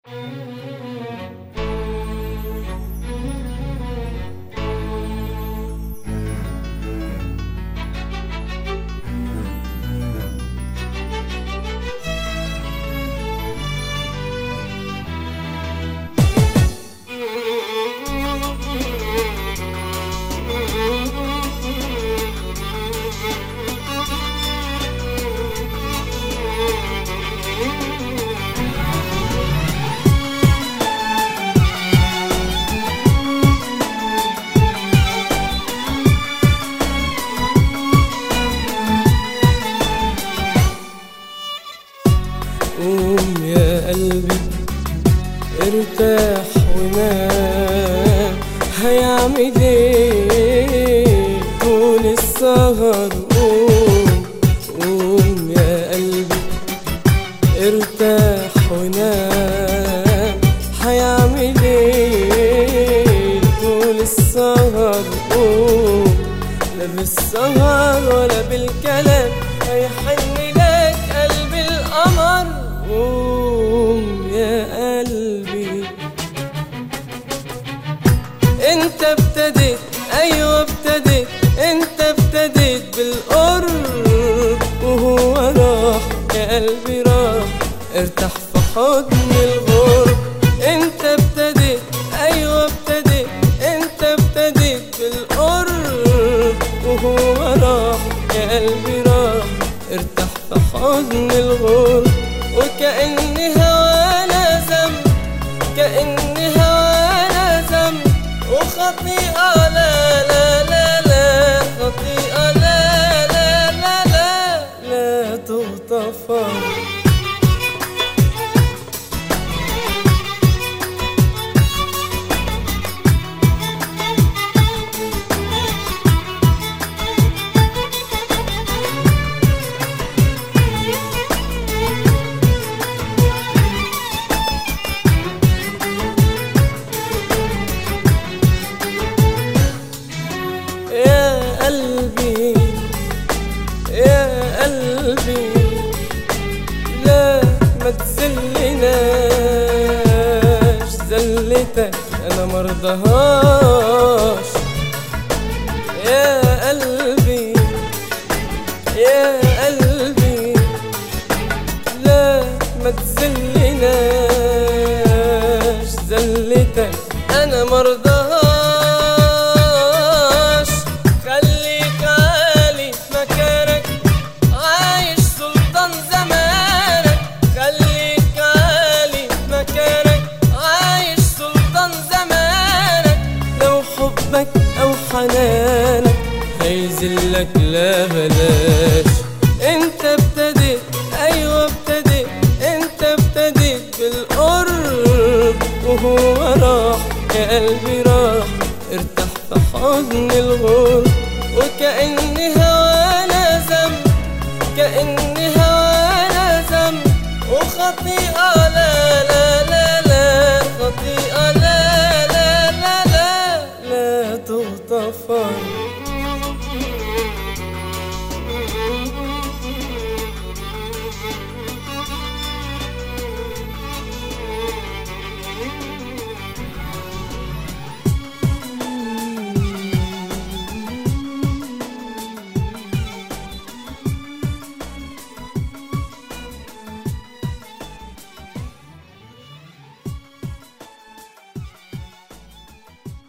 قوم يا قلبي ارتاح ونام، هيعمل ايه طول السهر؟ قوم يا قلبي ارتاح ونام، هيعمل ايه طول السهر؟ قوم، لا بالسهر ولا بالكلام هيحن لك قلب القمر. قوم يا قلبي، انت ابتديت، ايوه ابتديت، انت ابتديت بالقرب وهو راح يا قلبي راح، ارتاح في حضن الغرب. انت ابتديت، ايوه ابتديت، انت ابتديت بالقرب وهو راح يا قلبي راح، ارتاح في حضن الغرب. وكأن هوانا ذنب، كأن هوانا ذنب وخطيئة، لا لا لا لا، خطيئة لا لا لا لا لا تغتفر. يا قلبي يا قلبي، لا ما تذلناش، زلتك انا مرضهاش. يا قلبي يا قلبي، لا ما تذلناش، زلتك انا مرضهاش. أو حنانك هيذلك لا بلاش. انت ابتديت، ايوه ابتديت، انت ابتديت بالقرب وهو راح يا قلبي راح، ارتاح في حضن الغرب. وكأن هوانا ذنب، كأن هوانا ذنب وخطيئة